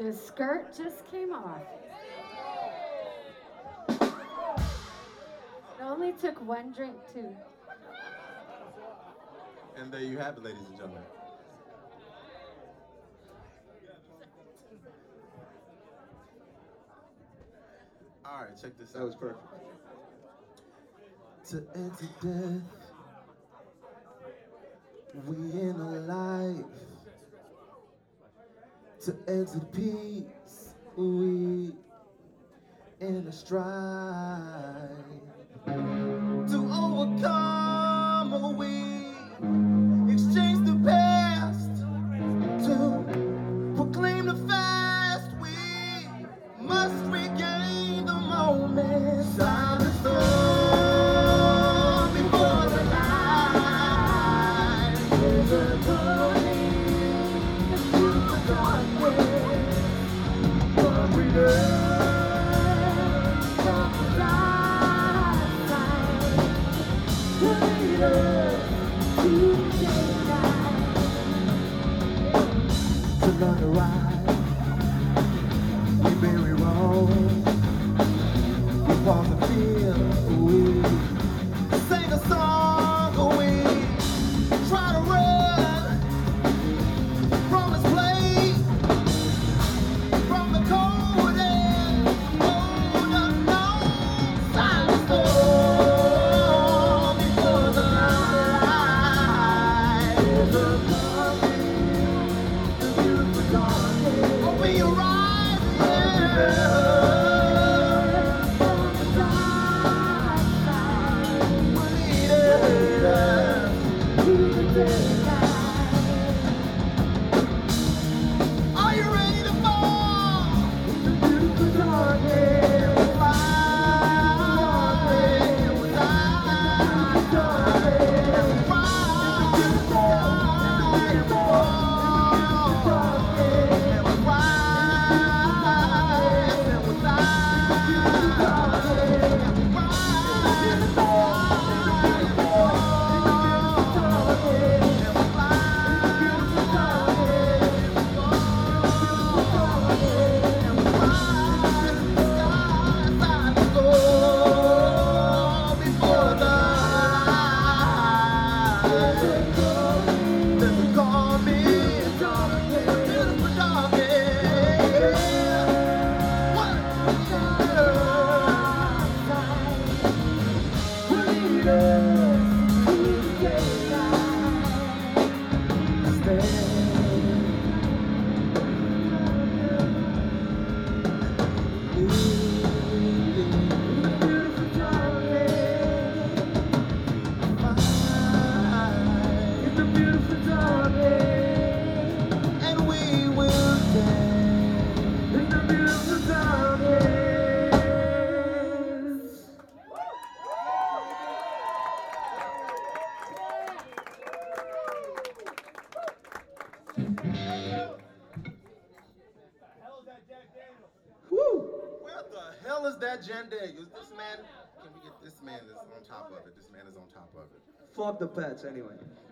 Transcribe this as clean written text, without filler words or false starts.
The skirt just came off. It only took one drink, too. And there you have it, ladies and gentlemen. All right, check this out. That was perfect. To enter death, we in a life. To enter peace, we in a strife. To overcome, we exchange the past. To proclaim the fast, we must regain the moment. Silent storm before the light. There's a calling into the darkness. For freedom from the dark side. To lead us to daylight. To learn to ride. We very wrong. We pause and feel. We sing a song. We try to run from this place, from the cold and cold unknown. Silent storm before the light. There's a coming, the beautiful darkness. Open your eyes, yeah. Are you ready to fall? It's a beautiful darkness. And we will dance in the beautiful darkness. Woo! Where the hell is that Jan Daniels? This man, can we get this man is on top of it? This man is on top of it. Fuck the pets anyway.